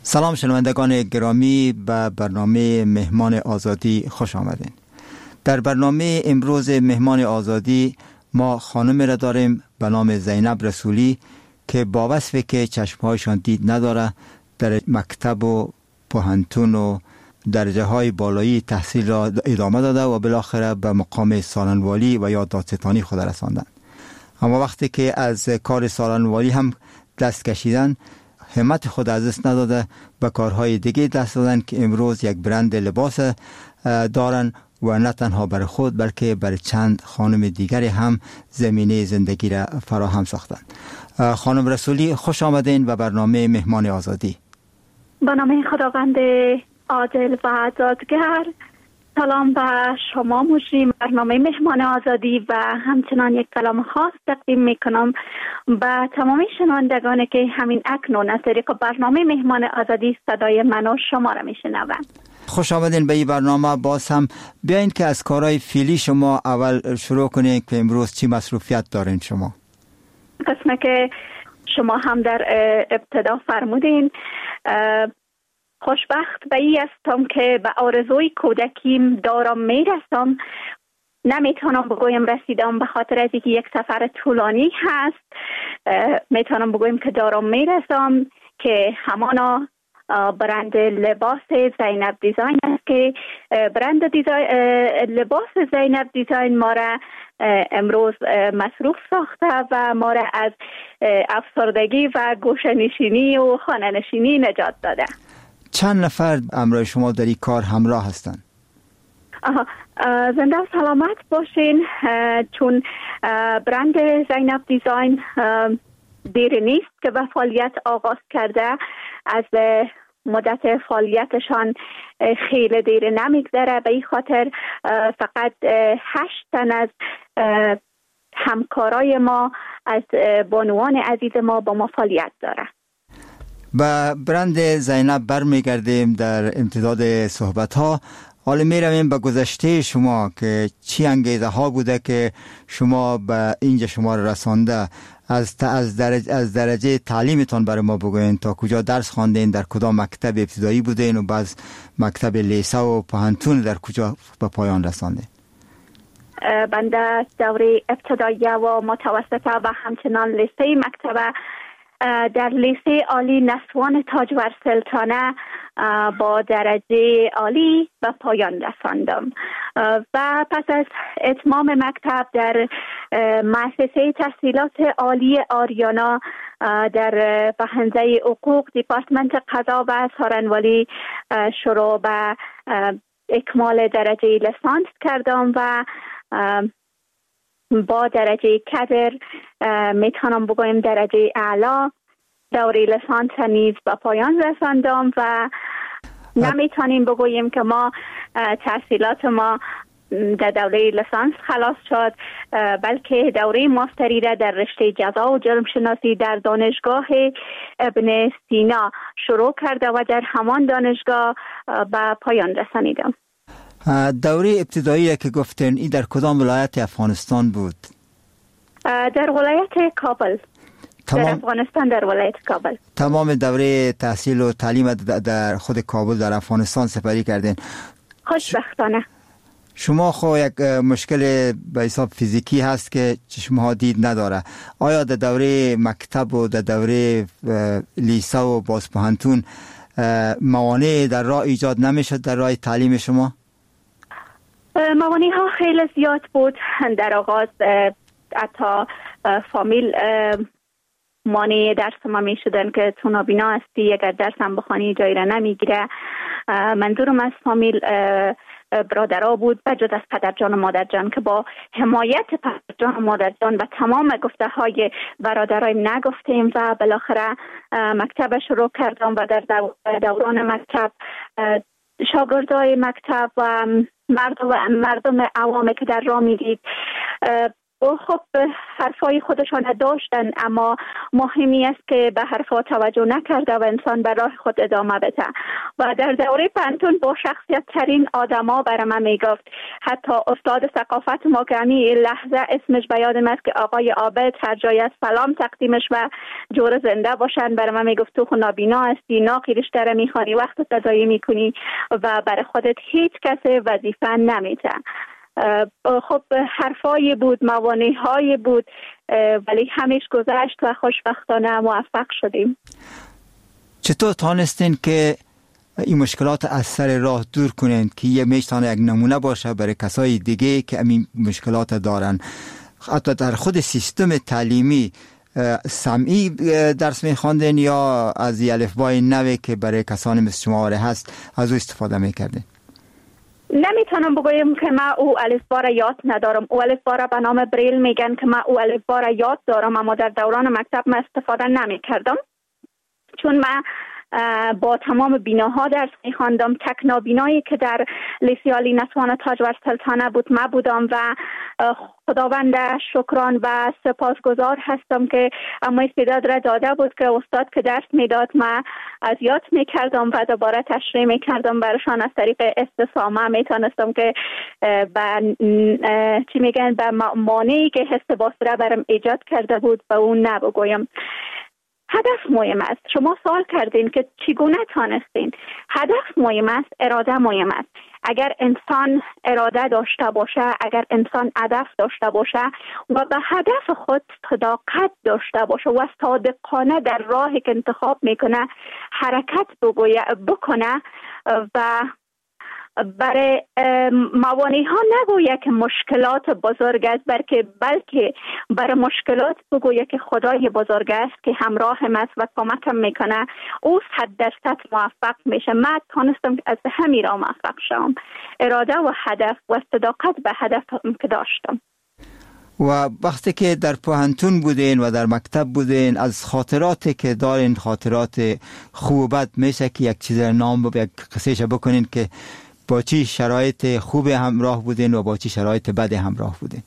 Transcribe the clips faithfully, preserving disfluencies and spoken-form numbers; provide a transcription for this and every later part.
سلام شنوندگان گرامی، به برنامه مهمان آزادی خوش آمدین. در برنامه امروز مهمان آزادی ما خانم را داریم به نام زینب رسولی که با وصفی که چشمهایشان دید نداره، در مکتب و پوهنتون و درجه های بالایی تحصیل را ادامه داده و بالاخره به مقام سالنوالی و یا دادستانی خود رساندند. اما وقتی که از کار سالنوالی هم دست کشیدن، همت خود از دست نداده، به کارهای دیگه دست دادن که امروز یک برند لباس دارن و نه تنها برای خود بلکه برای چند خانم دیگری هم زمینه زندگی را فراهم ساختن. خانم رسولی خوش آمدین به برنامه مهمان آزادی. به نام خداوند عادل و دادگر. سلام به شما مجری برنامه مهمان آزادی و همچنان یک کلام خاص تقدیم میکنم به تمامی شنوندگانی که همین اکنون از طریق برنامه مهمان آزادی صدای من و شما را میشنوند. خوش آمدین به این برنامه. باز هم بیاین که از کارهای فعلی شما اول شروع کنین که امروز چی مصروفیت دارین شما؟ قسمه که شما هم در ابتدا فرمودین، خوشبخت به ای هستم که به آرزوی کودکیم دارم میرسم. نمیتونم بگویم رسیدم به خاطر از اینکه یک سفر طولانی هست. میتونم بگویم که دارم میرسم که همانا برند لباس زینب دیزاین است که برند دیزاین لباس زینب دیزاین ما را امروز مصروف ساخته و ما را از افسردگی و گوشه‌نشینی و خانه نشینی نجات داده. چند نفر همراه شما در این کار همراه هستن؟ زنده و سلامت باشین، چون برند زینب دیزاین دیر نیست که به فعالیت آغاز کرده. از مدت فعالیتشان خیلی دیر نمیگذره، به این خاطر فقط هشت تن از همکارای ما از بانوان عزیز ما با ما فعالیت داره. با برند زینب برمیگردیم در امتداد صحبت ها. حالا می رویم به گذشته شما که چی انگیزه ها بوده که شما به اینجا شما رو رسانده. از از درجه از درجه تعلیمتان برای ما بگوین، تا کجا درس خواندین، در کدام مکتب ابتدایی بودین و بعد مکتب لیسه و پوهنتون در کجا به پایان رساندین؟ بنده دوره ابتدایی و متوسطه و همچنان لیسه مکتب در لیسه عالی نسوان تاجور سلطانه با درجه عالی به پایان رساندم و پس از اتمام مکتب در مؤسسه تحصیلات عالی آریانا در بحنزه حقوق دیپارتمنت قضا و سارنوالی شروع به اکمال درجه لیسانس کردم و با درجه کدر میتونم بگویم درجه اعلا دوره لیسانس نیز به پایان رساندم و نمیتونیم بگوییم که ما تحصیلات ما در دوره لیسانس خلاص شد، بلکه دوره ماستری را در رشته جزا و جرم شناسی در دانشگاه ابن سینا شروع کرده و در همان دانشگاه به پایان رسانیدم. دوره ابتدایی که گفتین این در کدام ولایت افغانستان بود؟ در ولایت کابل. تمام... در افغانستان در ولایت کابل. تمام دوره تحصیل و تعلیم در خود کابل در افغانستان سپری کردین. خوشبختانه. شما خو یک مشکل به حساب فیزیکی هست که چشمها دید نداره. آیا در دوره مکتب و در دوره لیسه و بازپوهنتون موانع در راه ایجاد نمیشد در راه تعلیم شما؟ موانع ها خیلی زیاد بود. در آغاز حتی فامیل مانع درس ما می شدن که تو نابینا هستی، اگر درس هم بخوانی جایی را نمیگیره. منظورم از فامیل برادرها بود بجز از پدرجان و مادرجان که با حمایت پدرجان و مادرجان و تمام گفته های برادرای نگفتیم و بالاخره مکتب شروع کردم و در دوران مکتب شاگردای مکتب و مردم مردم عوامی که در راه میدید خب حرفای خودشان داشتن، اما مهمی است که به حرفا توجه نکرده و انسان به راه خود ادامه بده. و در دوره پانتون با شخصیت ترین آدما برای من میگفت، حتی استاد ثقافت ما که همی لحظه اسمش به یادم است که آقای عابد، هر جای از سلام تقدیمش و جور زنده باشن، برای من میگفت تو نابینا هستی، ناقی رشته را میخوانی، وقت تضایع میکنی و برای خودت هیچ کس وظیفه نمیده. خب حرفای بود، موانع های بود، ولی همیش گذشت و خوشبختانه موفق شدیم. چطور تانستین که این مشکلات از سر راه دور کنین که یه میشتانه یک نمونه باشه برای کسای دیگه که این مشکلات دارن؟ حتی در خود سیستم تعلیمی سمعی درس میخواندین یا از یه الفبای نوی که برای کسانی مثل شما هست از او استفاده میکردین؟ نمیتونم بگویم که ما او الفبا را یاد ندارم. او الفبا را به نام بریل میگن که ما او الفبا را یاد دارم، اما در دوران مکتب ما استفاده نمیکردم، چون ما با تمام بیناها درس میخواندم. تک نابینایی که در لیسه عالی نتوان تاج و سلطانه بود ما بودم و خداوند شکران و سپاسگزار هستم که اما استعداد را داده بود که استاد که درس میداد ما از یاد میکردم و دوباره تشریح میکردم برشان. از طریق استسامه میتونستم که به چی میگن به مانعی که حس باسره برم ایجاد کرده بود به اون نبگویم. هدف مهم است. شما سوال کردین که چگونه تانستین. هدف مهم است، اراده مهم است. اگر انسان اراده داشته باشه، اگر انسان هدف داشته باشه و به هدف خود صداقت داشته باشه و صادقانه در راهی که انتخاب میکنه حرکت بکنه و برای موانع ها نگویه که مشکلات بزرگ است، بلکه بلکه برای مشکلات بگویه که خدای بزرگ است که همراهم است و کمکم میکنه، او صد درصد موفق میشه. من تونستم از همین را موفق شدم، اراده و هدف و صداقت به هدف که داشتم. و وقتی که در پوهنتون بودین و در مکتب بودین، از خاطراتی که دارین، خاطرات خوب و بد، میشه که یک چیز نام و یک قصهش بکنین که با چی شرایط خوب همراه بودین و با چی شرایط بد همراه بودین؟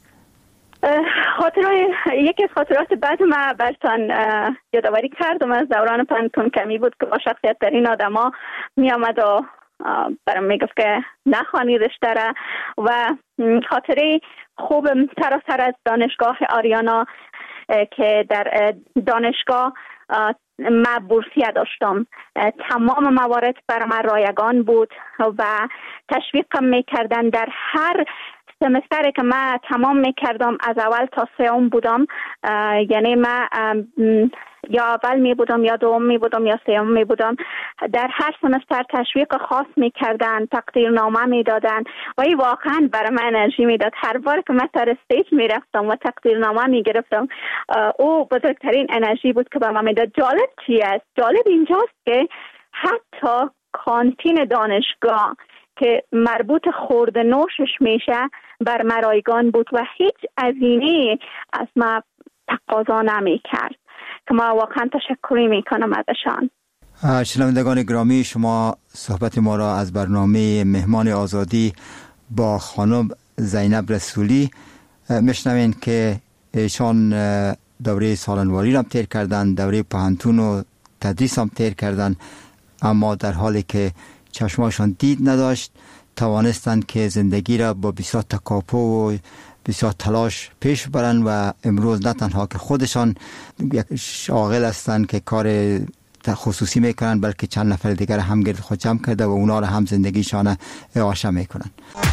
خاطرات یکی از خاطرات بد ما برتان یادآوری کردم از دوران پانتون کمی بود که با شخصیت ترین آدما می آمد و برام میگفت که نخوانی رشته را. و خاطره خوبم سراسر از دانشگاه آریانا که در دانشگاه ما بورسیه داشتم، تمام موارد برای من رایگان بود و تشویقم میکردن. در هر سمستری که من تمام میکردم از اول تا سوم بودم، یعنی من یا اول می بودم یا دوم می بودم یا سوم می بودم، در هر سمستر تشویق خاص میکردن، تقدیرنامه میدادن و این واقعا برای من انرژی میداد. هر بار که من سر استیج میرفتم و تقدیرنامه میگرفتم، او بزرگترین انرژی بود که به من میداد. جالب چی است؟ جالب اینجاست که حتی کانتین دانشگاه که مربوط خورد نوشش میشه بر مرایگان بود و هیچ هزینه از ما تقاضا نمی کرد که ما واقعا تشکری میکنم ازشان. شنوندگان گرامی، شما صحبت ما را از برنامه مهمان آزادی با خانم زینب رسولی میشنوین که ایشان دوره سالنواری را تیر کردن، دوره پوهنتون و تدریس هم تیر کردن، اما در حالی که چشماشان دید نداشت توانستند که زندگی را با بسیار تکاپو و بسیار تلاش پیش برن و امروز نه تنها که خودشان یک شاغل هستند که کار خصوصی میکنن، بلکه چند نفر دیگر هم گرد خود جمع کرده و اونا را هم زندگیشان اعاشه میکنن.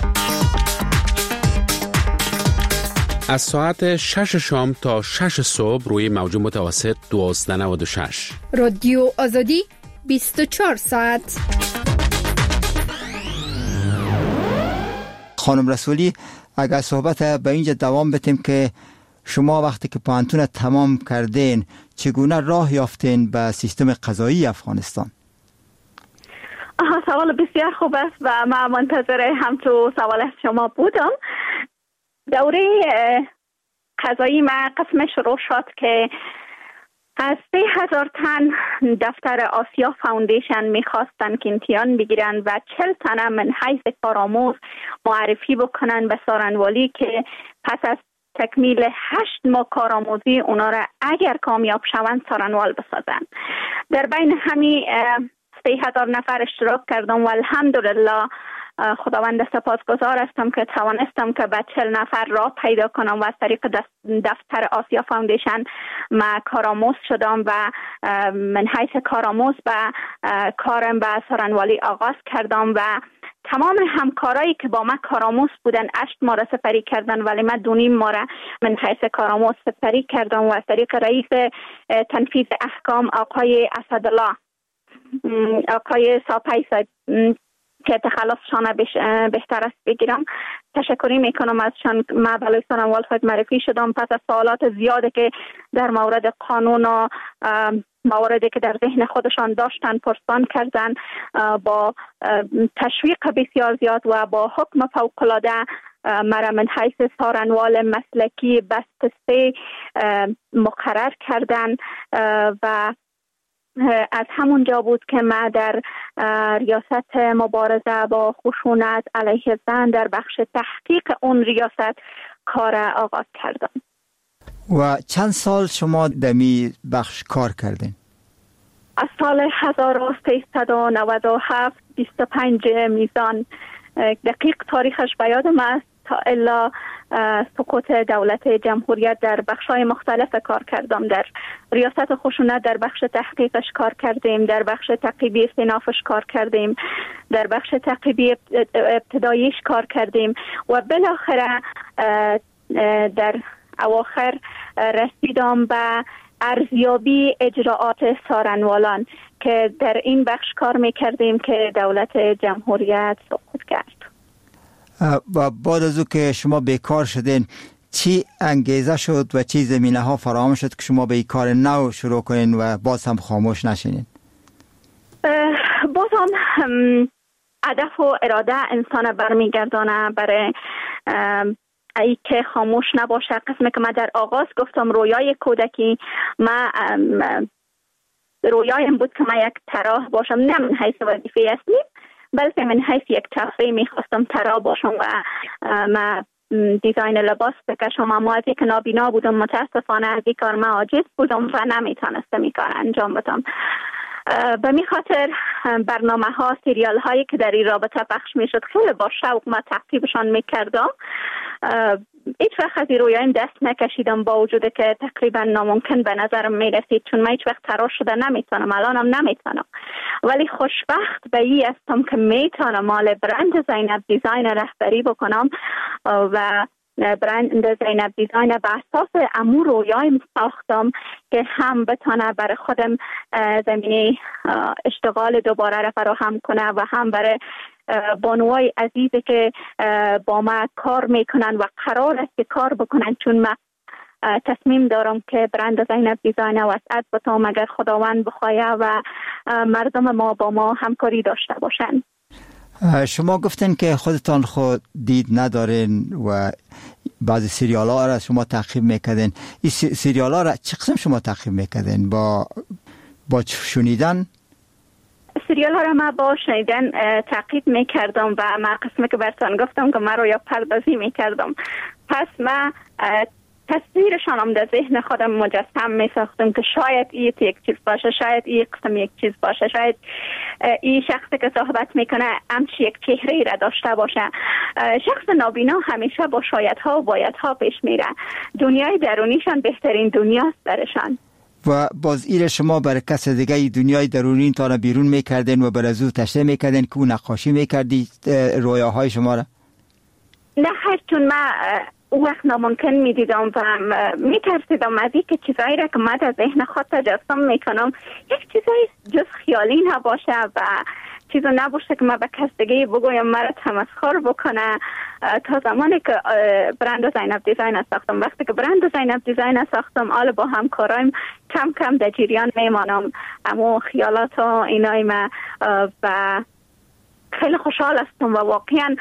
از ساعت شش شام تا شش صبح روی موج متوسط دوازده نود و شش رادیو آزادی بیست و چهار ساعت. خانم رسولی، اگر صحبت به اینجا دوام بتیم که شما وقتی که پوهنتون تمام کردین چگونه راه یافتین به سیستم قضایی افغانستان؟ آها، سوال بسیار خوب است و من منتظر همچو سوال از شما بودم. دوره قضایی ما قسم شروع شد که از سه هزار تن دفتر آسیا فاوندیشن میخواستن که امتحان بگیرن و چل تن من حیث کارآموز معرفی بکنن به سارنوالی که پس از تکمیل هشت ماه کارآموزی اونا را اگر کامیاب شوند سارنوال بسازن. در بین همین سه هزار نفر اشتراک کردم و الحمدلله خداوند سپاسگزار هستم که توانستم که به چهل نفر را پیدا کنم و از طریق دفتر آسیا فاوندیشن ما کارآموز شدم و من حیث کارآموز به کارم به سارنوالی آغاز کردم و تمام همکارایی که با من کارآموز بودن هشت ماه را سپری کردن ولی من دو نیم ماه را من حیث کارآموز سپری کردم و از طریق رئیس تنفیذ احکام آقای اسدالله آقای ساپی که تخلصشان بهتر است بگیرم تشکری میکنم ازشان. من بلوی سارنوال خود معرفی شدم پس از سوالات زیاده که در مورد قانون و مواردی که در ذهن خودشان داشتن پرسان کردن، با تشویق بسیار زیاد و با حکم فوق‌العاده مرا من حیث سارنوال مسلکی بست سه مقرر کردن و از همون جا بود که من در ریاست مبارزه با خشونت علیه زن در بخش تحقیق اون ریاست کار آغاز کردم. و چند سال شما در می بخش کار کردین؟ از سال هزار و سیصد و نود و هفت بیست و پنج میزان، دقیق تاریخش به یادم است، تا الا سقوط دولت جمهوریت در بخش‌های مختلف کار کردم. در ریاست خشونت در بخش تحقیقش کار کردیم، در بخش تعقیبی استینافش کار کردیم، در بخش تعقیبی ابتداییش کار کردیم و بالاخره در اواخر رسیدم به ارزیابی اجراعات سارنوالان که در این بخش کار میکردیم که دولت جمهوریت سقوط کرد. و بعد از او که شما بیکار شدین چی انگیزه شد و چی زمینه ها فراهم شد که شما به این کار نو شروع کنین و باز هم خاموش نشینین؟ باز هم هدف و اراده انسان برمیگردانه برای ای که خاموش نباشه. قسمی که من در آغاز گفتم رویای کودکی من رویایم بود که من یک طراح باشم، نه من حیث وظیفه اصلی بلکه من حیث یک تفریح میخواستم طراح باشم و من دیزاین لباس بکشم، اما از یک نابینا بودم، متاسفانه از این کار من عاجز بودم و نمیتونستم این کار انجام بدم. به می خاطر برنامه ها سریال هایی که در این رابطه پخش می شد خیلی با شوق ما تعقیبشان می کردم. هیچ وقت از این رویایم دست نکشیدم با وجود که تقریبا ناممکن به نظرم می رسید، چون من هیچ وقت طراح شده نمیتونم، الانم نمیتونم، ولی خوشبخت به این هستم که میتونم مال برند زینب دیزاین رهبری بکنم و برند زینب دیزاین به اساس امور رویایم ساختم که هم بتونه برای خودم زمینه اشتغال دوباره را فراهم کنه و هم برای بانوای عزیزی که با ما کار میکنن و قرار است که کار بکنن، چون من تصمیم دارم که برند زینب دیزاین وسعت بتم اگر خداوند بخواهد و مردم ما با ما همکاری داشته باشن. شما گفتین که خودتان خود دید ندارین و بعضی سریال ها را شما تعقیب میکردین. این سریال ها را چه قسم شما تعقیب میکردین؟ با با شنیدن؟ سریال ها را من با شنیدن تعقیب میکردم و من قسمی که براتون گفتم که من رویا پردازی میکردم، پس من تصویرشان هم در ذهن خودم مجسم می ساختم که شاید این یک چیز باشه، شاید این قسم یک چیز باشه، شاید این شخصی که صحبت میکنه همچی یک چهره را داشته باشه. شخص نابینا همیشه با شایدها و بایدها پیش میره، دنیای درونیشان بهترین دنیاست برشان. و باز ایره شما برای کس دیگه دنیای درونی تا بیرون میکردین و بر از او تشریح میکردین که او نقاشی میکردی رویاهای شما را؟ نه هر چون من اون وقت ناممکن می دیدم و می ترسیدم از این که چیزایی را که من در ذهن خود تجسم می کنم یک چیزایی جز خیالی نباشه و چیزا نباشه که من به کس دیگه بگویم مرا تمسخر بکنه. تا زمانی که برند زینب دیزاین ساختم، وقتی که برند زینب دیزاین ساختم آل با همکارایم کم کم در جریان میمانم اما خیالات و اینای ما و خیلی خوشحال هستم و واقعا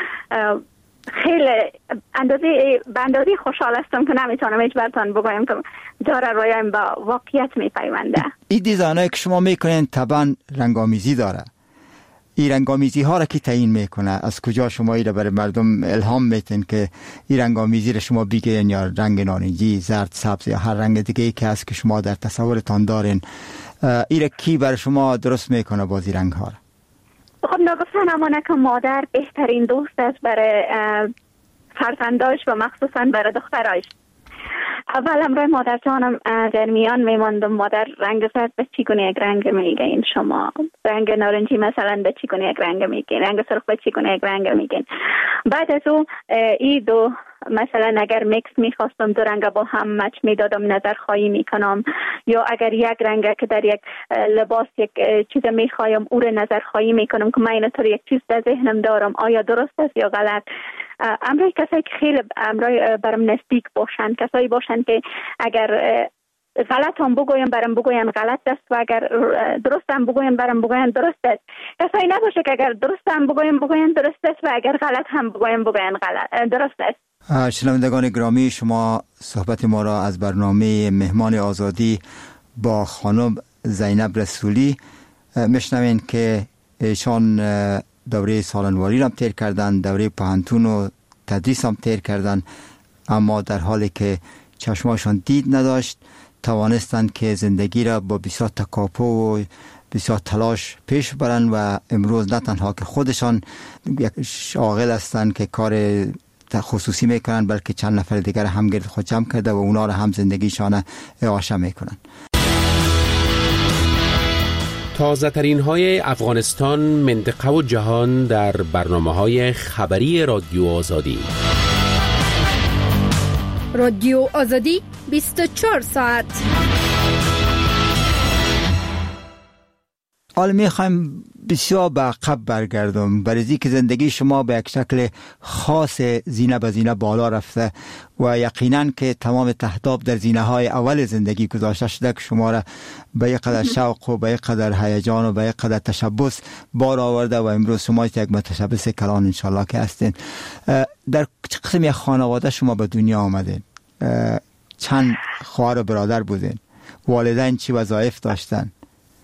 خیلی اندازه به اندازه خوشحال هستم که نمیتونم هیچ براتون بگویم که داره رویایم با واقعیت میپیونده. این دیزاینایی که شما میکنین طبعا رنگامیزی داره این رنگامیزی ها را کی تعیین میکنه؟ از کجا شما این را برای مردم الهام میتین که این رنگامیزی را شما بگیرین، یا رنگ نارنجی، زرد، سبز یا هر رنگ دیگه ای که هست که شما در تصورتان دارین، این را کی برای شما درست میکنه بازی رنگ ها را؟ خب نگفتن امانه که مادر بهترین دوست است برای فرزنداش و مخصوصا برای دخترایش. اول امروز مادر جانم در میان میماندم، مادر رنگ زرد به چیگونه یک رنگ میگین، شما رنگ نارنجی مثلا به چیگونه یک رنگ میگین، رنگ سرخ به چیگونه یک رنگ میگین. بعد از او ای دو مثلا اگر میکس میخواستم دو رنگ با هم مچ میدادم، نظر خواهی میکنم، یا اگر یک رنگ که در یک لباس یک چیز میخوایم او رو نظر خواهی میکنم که من اینطور یک چیز در ذهنم دارم، آیا درست است یا غلط. امروز کسایی که خیلی امروز برام نزدیک باشن، کسایی باشن که اگر غلط هم بگویم برام بگوین غلط است و اگر درست هم بگویم برام بگوین درست است. کسایی نباشه که اگر درست هم بگویم بگوین درست است و اگر غلط هم بگویم بگوین غلط درست است. شنوندگان گرامی، شما صحبت ما را از برنامه مهمان آزادی با خانم زینب رسولی میشنوین که ایشان دوره سالنواری را تیر کردن، دوره پهنتون و تدریس هم تیر کردن، اما در حالی که چشماشان دید نداشت توانستند که زندگی را با بسیار تکاپو و بسیار تلاش پیش برن و امروز نه تنها که خودشان یک شاغل هستند که کار خصوصی میکنن، بلکه چند نفر دیگر هم گرد خود جمع کرده و اونا را هم زندگیشان اعاشه میکنن. تازه ترین های افغانستان، منطقه و جهان در برنامه های خبری رادیو آزادی. رادیو آزادی بیست و چهار ساعت. حالا میخوایم بسیار به عقب برگردم، برای که زندگی شما به یک شکل خاص زینه به زینه بالا رفته و یقینا که تمام تهداب در زینه های اول زندگی گذاشته شده که شما را به یک قدر شوق و به یک قدر هیجان و به یک قدر تشبث بار آورده و امروز شما یک متشبث کلان انشالله که هستین. در چه قسم یک خانواده شما به دنیا آمدین؟ چند خواهر و برادر بودین؟ والدین چی وظایف داشتن؟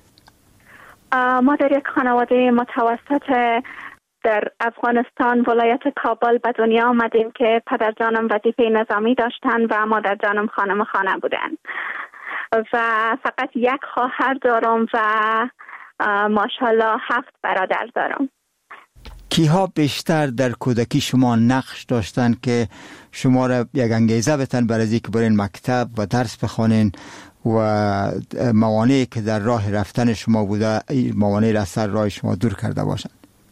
ما در یک خانواده متوسط در افغانستان ولایت کابل به دنیا آمدیم که پدر جانم وظیفه نظامی داشتن و مادر جانم خانم خانه بودن و فقط یک خواهر دارم و ماشاءالله هفت برادر دارم. کیها بیشتر در کودکی شما نقش داشتن که شما را یک انگیزه بتن برای اینکه برین مکتب و درس بخوانین و موانعی که در راه رفتن شما بوده موانعی را از سر راه شما دور کرده باشند؟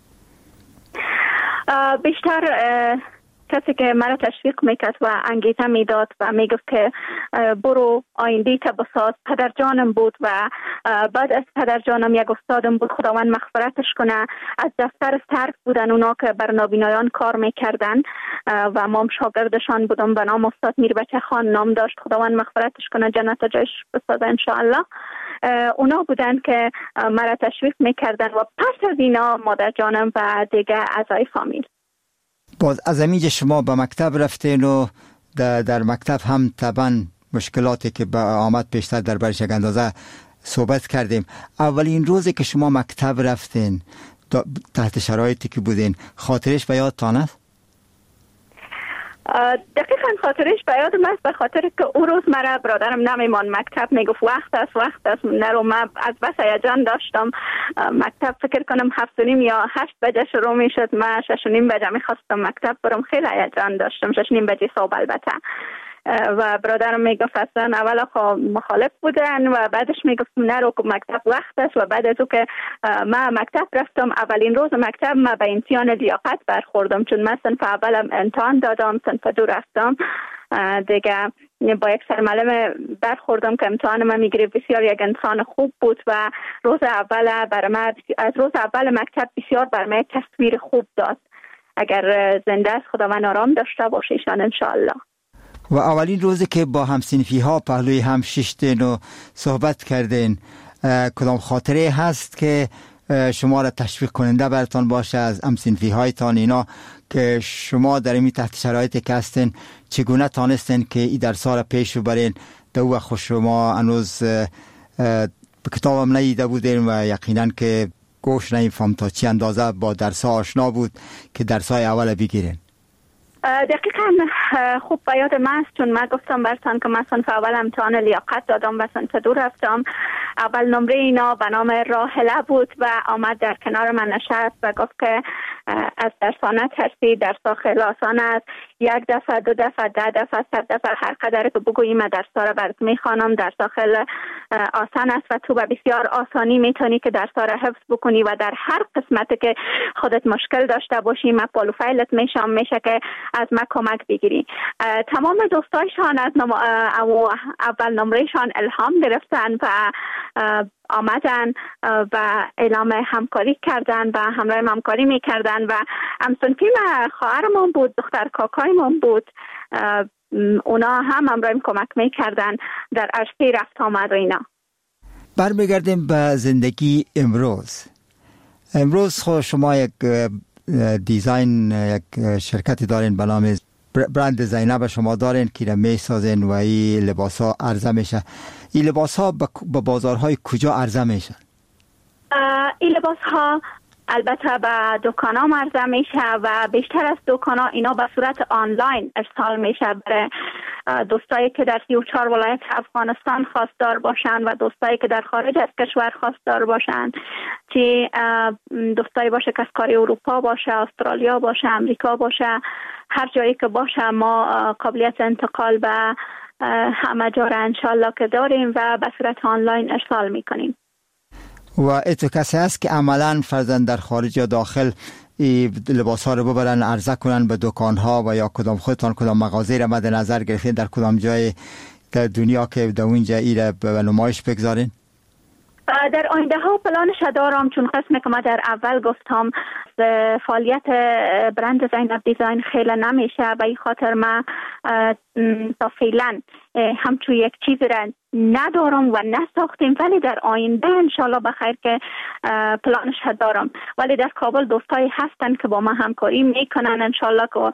بیشتر کسی که مرا تشویق میکرد و انگیزه میداد و میگفت که برو آینده تا بساز پدر جانم بود و بعد از پدر جانم یک استادم بود، خداوند مغفرتش کنه. از دفتر صرف بودن اونا که بر نابینایان کار میکردن و ما هم شاگردشان بودم، به نام استاد میربچه خان نام داشت، خداوند مغفرتش کنه، جنت جایش بسازه انشاءالله. اونا بودن که مرا تشویق میکردن و پس از اینا مادر جانم و دیگه اعضای فامیل. باز از امیج شما به مکتب رفتین و در, در مکتب هم طبعا مشکلاتی که به آمد پیشتر در برش یک اندازه صحبت کردیم. اولین روزی که شما مکتب رفتین تحت شرایطی که بودین خاطرش به یادتان است؟ دقیقاً خاطرش به یادم است، به خاطر که اون روز مرا برادرم نمیمان مکتب، میگفت وقت است وقت است نرو. من از بس هیجان داشتم مکتب، فکر کنم هفت و نیم یا هشت بجه شروع میشد، من شش و نیم بجه میخواستم مکتب برم، خیلی هیجان داشتم، شش و نیم بجه صبح البته. و برادرم میگفت اصلا اول خب مخالف بودن و بعدش میگفتم نرو که مکتب وقت است. و بعد از او که من مکتب رفتم، اولین روز مکتب من به امتحان لیاقت برخوردم، چون من صنف اولم امتحان دادم، صنف دو رفتم دیگه با یک سرمعلم برخوردم که امتحان من میگیره. بسیار یک انسان خوب بود و روز اول برای من از روز اول مکتب بسیار برای من تصویر خوب داد. اگر زنده است خداوند آرام داشته باشه ایشان انشاءالله. و اولین روزی که با همسنفی ها پهلوی هم ششتین و صحبت کردین، کدام خاطره هست که شما را تشویق کننده براتان باشه از همسنفی هایتان اینا که شما در این تحت شرایطی که هستین چگونه تانستین که این درس ها را پیش ببرین؟ دو وقت شما هنوز کتابم ندیده بودین و یقینا که گوش نمیفهم تا چی اندازه با درس‌ها آشنا بود که درس‌های اول بگیرین؟ دقیقا خوب بیاد من است، چون من گفتم برتان که من صنف اول امتحان لیاقت دادم و صنف دو رفتم. اول نمره اینا به نام راحله بود و آمد در کنار من نشست و گفت که از درسانه ترسی، درسا خیلی آسان است، یک دفعه دو دفعه ده دفعه صد دفعه هر قدر که بگویی من درسا را برات میخوانم، درسا خیلی آسان است و تو به بسیار آسانی میتونی که درسا را حفظ بکنی و در هر قسمتی که خودت مشکل داشته باشی من پالو فایلت میشم، میشه که از من کمک بگیری. تمام دوستایشان از نم... اول نمرهشان الهام گرفتن و آمدن و اعلام همکاری کردن و همراه همکاری میکردن و همسنفی من خواهرمون بود، دختر کاکایمون بود، اونا هم همراه کمک میکردن در عرصه رفت آمد و اینا. برمیگردیم به زندگی امروز. امروز خود شما یک دیزاین، یک شرکتی دارین به نام برند زینب شما دارین که را میسازین و این لباس ها عرضه میشه. این لباس ها به بازارهای کجا عرضه میشن؟ این لباس ها البته به دکان ها عرضه میشه و بیشتر از دکان ها اینا به صورت آنلاین ارسال میشه برای دوستایی که در سی و چهار ولایت افغانستان خواستار باشن و دوستایی که در خارج از کشور خواستار باشن، چه دوستایی باشه که از کاری اروپا باشه، استرالیا باشه، امریکا باشه، هر جایی که باشه ما قابلیت انتقال به همه جا را انشالله که داریم و به صورت آنلاین ارسال میکنیم. و اتو کسی هست که عملا فرزن در خارج یا داخل لباس ها رو ببرن عرضه کنن به دکان ها و یا کدام خودتان کدام مغازه را مد نظر گرفتین در کدام جای در دنیا که در اونجا ایره به نمایش بگذارین؟ در آینده ها پلانش دارم، چون قسمی که ما در اول گفتم فعالیت برند زینب دیزاین خیلی نمیشه و این خاطر ما تا فعلا همچون یک چیز را ندارم و نساختیم، ولی در آینده انشالله بخیر که پلانش دارم. ولی در کابل دوستایی هستن که با ما همکاری میکنن انشالله که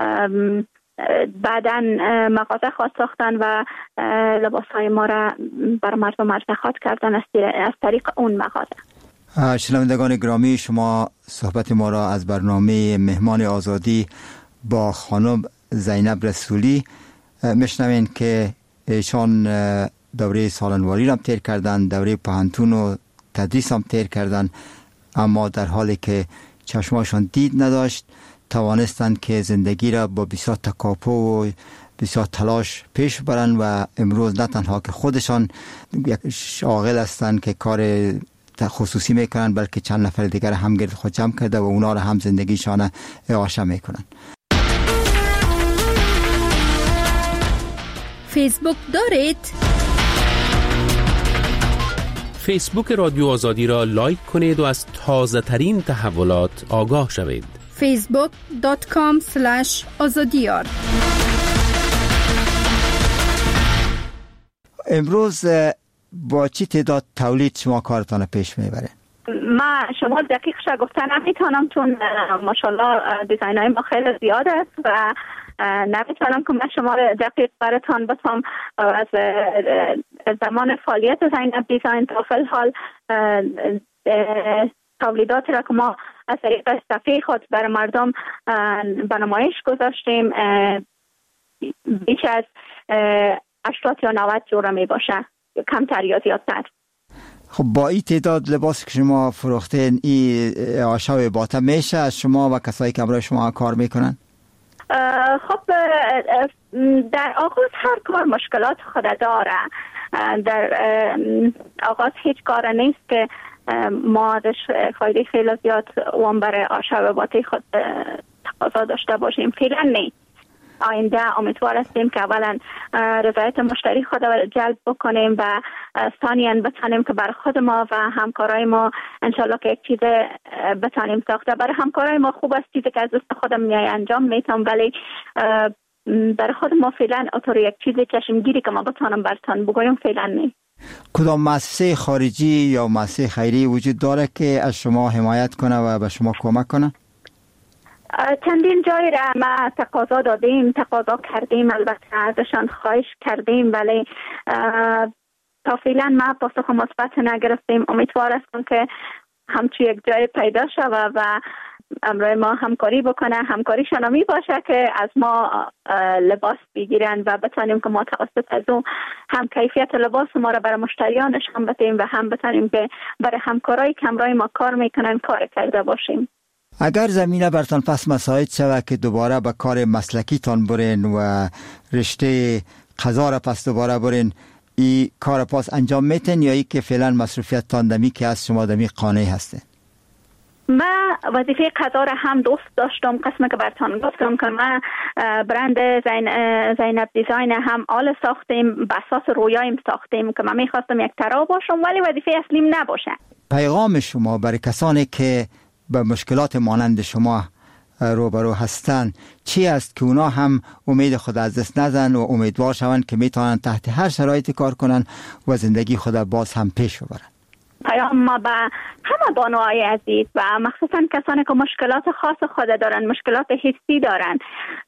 بعداً مغازه خواهد ساختن و لباس های ما را بر مردم عرضه خواهد کردن از طریق اون مغازه. شنوندگان گرامی، شما صحبت ما را از برنامه مهمان آزادی با خانم زینب رسولی میشنوین که ایشان دوره سالنواری را تیر کردن، دوره پهنتون و تدریس هم تیر کردن، اما در حالی که چشماشان دید نداشت توانستند که زندگی را با بسیار تکاپو و بسیار تلاش پیش برن و امروز نه تنها که خودشان یک شاغل هستند که کار خصوصی میکنن، بلکه چند نفر دیگر هم گرد خود جمع کرده و اونا را هم زندگیشان اعاشه میکنن. فیسبوک دارید؟ فیسبوک رادیو آزادی را لایک کنید و از تازه ترین تحولات آگاه شوید. فیسبوک دات کام سلش آزادیار. امروز با چی تعداد تولید شما کارتان پیش میبره؟ ما شما دقیق شا گفتن نمیتونم، چون ماشاءالله دیزاین های ما خیلی زیاد است و نمیتونم که من شما دقیق براتان بتونم از زمان فعالیت زینب دیزاین تا فی الحال تولیدات را که ما از طریق صفحه خود برای مردم به نمایش گذاشتیم بیش از هشتاد یا نود جوره می باشه، کمتر یا زیادتر. خب با این تعداد لباس که شما فروختین این آشاو باطه میشه از شما و کسایی که برای شما کار میکنن؟ خب در آغاز هر کار مشکلات خود داره. در آغاز هیچ کار نیست که ما ازش فایده خیلی زیاد وام برای آشاو باطه خود تقاضا داشته باشیم. فعلا نیست. آینده امیدوار هستیم که اولا رضایت مشتری خود را جلب بکنیم و ثانیاً بتانیم که برای خود ما و همکارای ما انشالله که یک چیز بتانیم ساخته. برای همکارای ما خوب است چیزی که از دست خودم میای انجام میتونم، ولی برای خود ما فعلا اطور یک چیز چشمگیری که ما بتانم برتان بگویم فعلا نیست. کدام مؤسسه خارجی یا مؤسسه خیری وجود داره که از شما حمایت کنه و به شما کمک کنه؟ چندین جای را ما تقاضا دادیم، تقاضا کردیم، البته ازشان خواهش کردیم، ولی تا فعلا ما پاسخ مثبت نگرفتیم. امیدوار هستم که همچو یک جای پیدا شود و امروی ما همکاری بکنه، همکاریشان می باشه که از ما لباس بگیرن و بتانیم که ما توسط از اون هم کیفیت لباس ما را برای مشتریانش هم بتیم و هم بتانیم که برای همکارایی که امروی ما کار میکنن کار کرده باشیم. اگر زمینه برتان پس مساعد شود که دوباره به کار مسلکی تان برین و رشته قضا را پس دوباره برین، ای کار پاس انجام میتین یا ای که فعلا مصروفیت تان دمی که از شما دمی قانعی هسته؟ من وظیفه قضا را هم دوست داشتم، قسمه که برتان گفتم که من برند زین زینب دیزاین هم آل ساختیم، به اساس رویایم ساختیم که من میخواستم یک طراح باشم ولی وظیفه اصلیم نباشه. پیغام شما برای کسانی که به مشکلات مانند شما روبرو هستن چی است که اونا هم امید خود از دست نزن و امیدوار شوند که میتونن تحت هر شرایطی کار کنن و زندگی خود باز هم پیش ببرن؟ پیام ما به همه بانوهای عزیز و مخصوصا کسانی که مشکلات خاص خود دارن، مشکلات حسی دارن،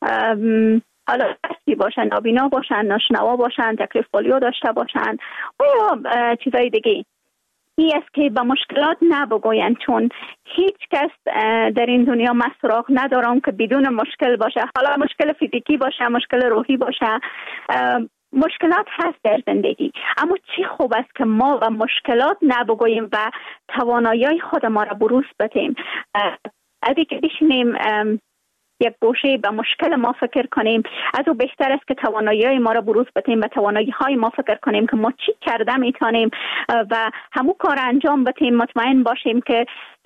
حالا دستی باشن، نابینا باشن، ناشنوا باشن، تکلیف پولیو داشته باشن و یا چیزای دیگه، این است که به مشکلات نبگوین، چون هیچ کس در این دنیا من سراغ ندارم که بدون مشکل باشه، حالا مشکل فیزیکی باشه، مشکل روحی باشه، مشکلات هست در زندگی، اما چی خوب است که ما به مشکلات نبگوییم و توانایی خود ما را بروز بدیم. از اینکه بشینیم یک گوشه به مشکل ما فکر کنیم، از او بهتر است که توانایی ما را بروز بدیم و توانایی های ما فکر کنیم که ما چی کرده میتونیم و همون کار انجام بدیم، مطمئن باشیم که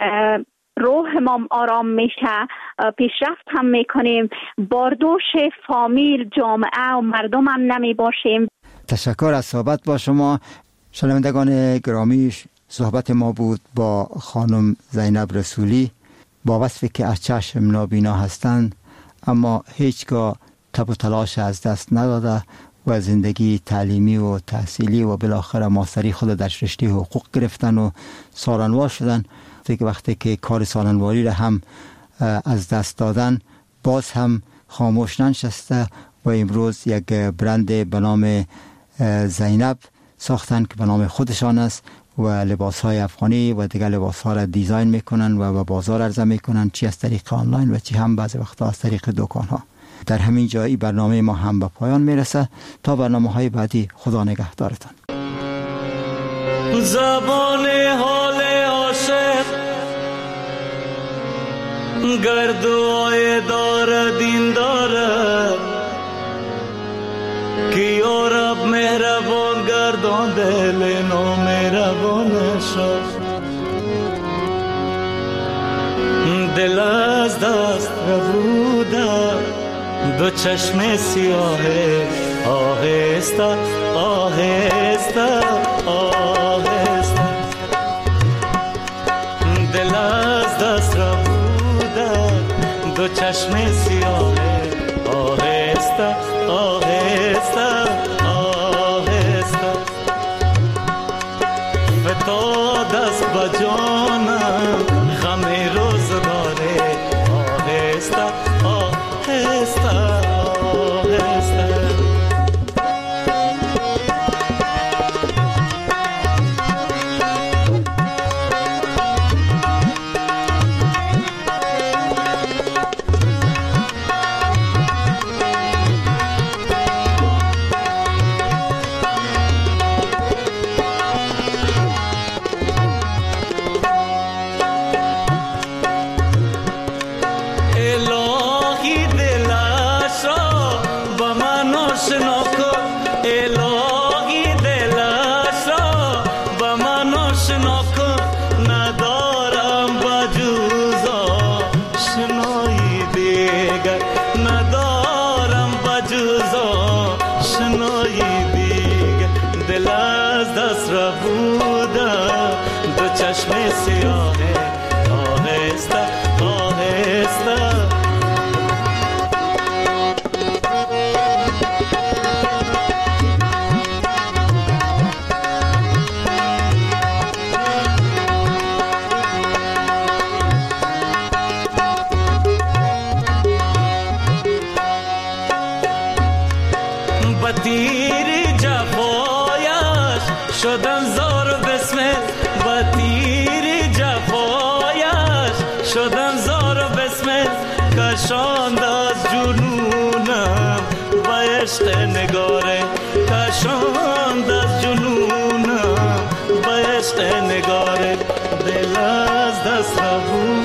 روح ما آرام میشه، پیشرفت هم میکنیم، باردوش فامیل، جامعه و مردم هم نمی باشیم. تشکر از صحبت با شما. شنوندگان گرامی، صحبت ما بود با خانم زینب رسولی با وصفی که از چشم نابینا هستند اما هیچگاه تب و تلاش از دست نداده و زندگی تعلیمی و تحصیلی و بالاخره ماستری خود در رشته حقوق گرفتن و سالنوار شدن. دیگه وقتی که کار سالنواری را هم از دست دادن باز هم خاموش ننشسته و امروز یک برند به نام زینب ساختن که به نام خودشان است و لباس های افغانی و دیگر لباس ها را دیزاین میکنن و به بازار عرضه میکنن، چی از طریق آنلاین و چی هم بعضی وقتا از طریق دکان ها. در همین جایی برنامه ما هم به پایان میرسه. تا برنامه های بعدی، خدا نگهدارتان. زبان حال عاشق گردوای دار دین داره که یارب مهربان گردان دل نو مهربان شد، دل از دست ربوده دو چشم سیاه آهسته آهسته آهسته، دل از دست ربوده دو چشم سیاه آهسته آهسته آهسته، فتاد دست بجانم غم روز داره آهسته آهسته آهسته. شدن زار و بسمل کشاند از جنونم و عشق نگاره کشاند از جنونم و عشق نگاره دل از دست ربون